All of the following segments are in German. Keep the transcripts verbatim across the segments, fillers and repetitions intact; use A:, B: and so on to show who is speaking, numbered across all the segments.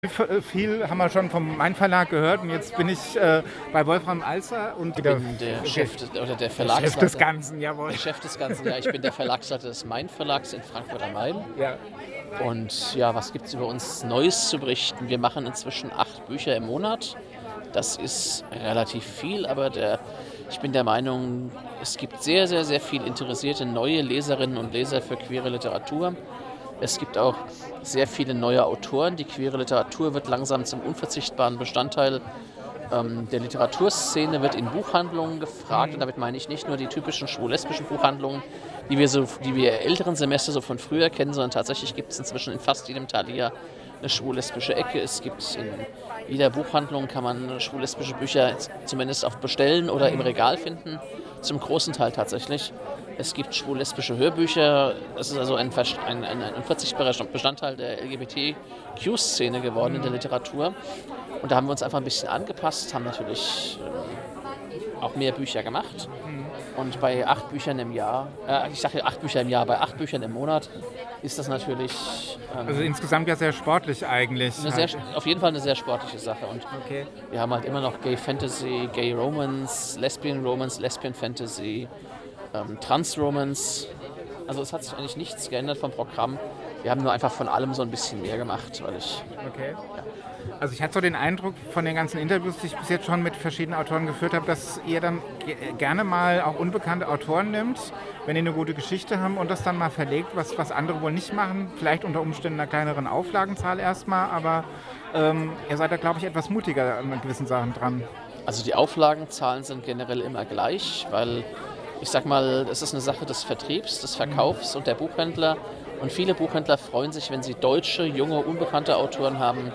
A: Viel haben wir schon vom Mein Verlag gehört und jetzt bin ich äh, bei Wolfram Alzer und
B: ich bin der Chef des, oder der Verlagsleiter.
A: Chef des Ganzen, jawohl.
B: Der Chef des Ganzen, ja. Ich bin der Verlagsleiter des Mein Verlags in Frankfurt am Main.
A: Ja.
B: Und ja, was gibt es über uns Neues zu berichten? Wir machen inzwischen acht Bücher im Monat. Das ist relativ viel, aber der, ich bin der Meinung, es gibt sehr, sehr, sehr viel interessierte neue Leserinnen und Leser für queere Literatur. Es gibt auch sehr viele neue Autoren. Die queere Literatur wird langsam zum unverzichtbaren Bestandteil ähm, der Literaturszene, wird in Buchhandlungen gefragt. Und damit meine ich nicht nur die typischen schwul-lesbischen Buchhandlungen, die wir, so, die wir älteren Semester so von früher kennen, sondern tatsächlich gibt es inzwischen in fast jedem Thalia eine schwul-lesbische Ecke. Es gibt in jeder Buchhandlung, kann man schwul-lesbische Bücher zumindest auf Bestellen oder im Regal finden, zum großen Teil tatsächlich. Es gibt schwul-lesbische Hörbücher. Das ist also ein, ein, ein, ein unverzichtbarer Bestandteil der L G B T Q-Szene geworden in der Literatur. Und da haben wir uns einfach ein bisschen angepasst, haben natürlich ähm, auch mehr Bücher gemacht. Und bei acht Büchern im Jahr, äh, ich sage acht Bücher im Jahr, bei acht Büchern im Monat ist das natürlich... Ähm,
A: also insgesamt ja sehr sportlich eigentlich.
B: Eine sehr, auf jeden Fall eine sehr sportliche Sache. Und
A: okay.
B: Wir haben halt immer noch Gay Fantasy, Gay Romance, Lesbian Romance, Lesbian Fantasy, ähm, Trans Romance. Also es hat sich eigentlich nichts geändert vom Programm. Wir haben nur einfach von allem so ein bisschen mehr gemacht, weil ich...
A: Okay.
B: Ja.
A: Also ich hatte so den Eindruck von den ganzen Interviews, die ich bis jetzt schon mit verschiedenen Autoren geführt habe, dass ihr dann ge- gerne mal auch unbekannte Autoren nimmt, wenn die eine gute Geschichte haben und das dann mal verlegt, was, was andere wohl nicht machen, vielleicht unter Umständen einer kleineren Auflagenzahl erstmal, aber ähm, ihr seid da, glaube ich, etwas mutiger an gewissen Sachen dran.
B: Also die Auflagenzahlen sind generell immer gleich, weil ich sag mal, es ist eine Sache des Vertriebs, des Verkaufs und der Buchhändler und viele Buchhändler freuen sich, wenn sie deutsche, junge, unbekannte Autoren haben.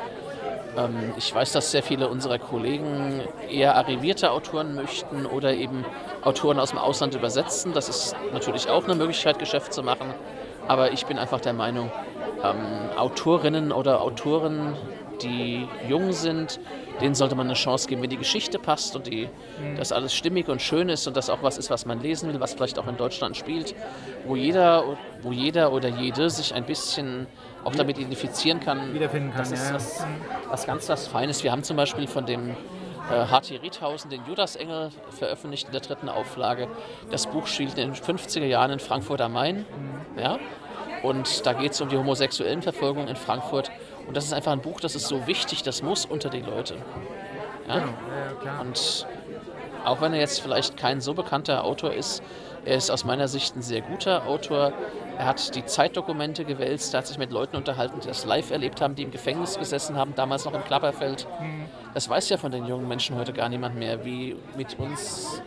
B: Ich weiß, dass sehr viele unserer Kollegen eher arrivierte Autoren möchten oder eben Autoren aus dem Ausland übersetzen. Das ist natürlich auch eine Möglichkeit, Geschäft zu machen. Aber ich bin einfach der Meinung, ähm, Autorinnen oder Autoren, die jung sind, denen sollte man eine Chance geben, wenn die Geschichte passt und die, mhm. dass alles stimmig und schön ist und das auch was ist, was man lesen will, was vielleicht auch in Deutschland spielt, wo jeder, wo jeder oder jede sich ein bisschen auch damit identifizieren kann.
A: Wiederfinden kann,
B: das ist
A: ja.
B: was, was ganz was Feines. Wir haben zum Beispiel von dem äh, H T Riethausen den Judasengel veröffentlicht in der dritten Auflage. Das Buch spielt in den fünfziger Jahren in Frankfurt am Main. Mhm. Ja? Und da geht es um die homosexuellen Verfolgung in Frankfurt. Und das ist einfach ein Buch, das ist so wichtig, das muss unter die Leute. Ja?
A: Genau, ja, klar.
B: Und auch wenn er jetzt vielleicht kein so bekannter Autor ist, er ist aus meiner Sicht ein sehr guter Autor. Er hat die Zeitdokumente gewälzt, er hat sich mit Leuten unterhalten, die das live erlebt haben, die im Gefängnis gesessen haben, damals noch in Klapperfeld. Mhm. Das weiß ja von den jungen Menschen heute gar niemand mehr, wie mit uns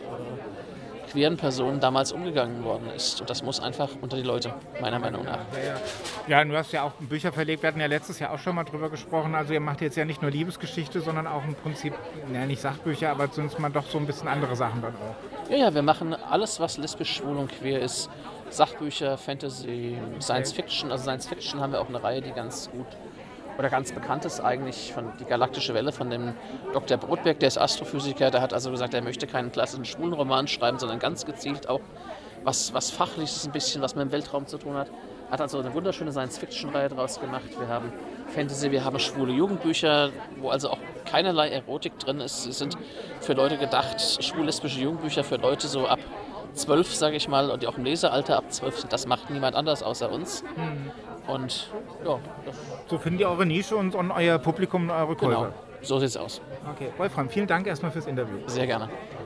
B: äh, queeren Personen damals umgegangen worden ist. Und das muss einfach unter die Leute, meiner Meinung nach.
A: Ja, ja. Ja, du hast ja auch Bücher verlegt, wir hatten ja letztes Jahr auch schon mal drüber gesprochen. Also ihr macht jetzt ja nicht nur Liebesgeschichte, sondern auch im Prinzip, ja nicht Sachbücher, aber zumindest mal doch so ein bisschen andere Sachen dann auch.
B: Ja, ja, wir machen alles, was lesbisch, schwul und queer ist. Sachbücher, Fantasy, Science Fiction. Also Science Fiction haben wir auch eine Reihe, die ganz gut oder ganz bekannt ist eigentlich, von die Galaktische Welle von dem Doktor Brodberg, der ist Astrophysiker. Der hat also gesagt, er möchte keinen klassischen schwulen Roman schreiben, sondern ganz gezielt auch was, was Fachliches ein bisschen, was mit dem Weltraum zu tun hat. Hat also eine wunderschöne Science-Fiction-Reihe draus gemacht. Wir haben Fantasy, wir haben schwule Jugendbücher, wo also auch keinerlei Erotik drin ist. Sie sind für Leute gedacht, schwul-lesbische Jugendbücher für Leute so ab zwölf, sage ich mal, und die auch im Lesealter ab zwölf sind. Das macht niemand anders außer uns. Mhm. Und ja. Das
A: so findet ihr eure Nische und, und euer Publikum und eure Käufer.
B: Genau, so sieht's aus.
A: Okay, Wolfram, vielen Dank erstmal fürs Interview.
B: Sehr gerne.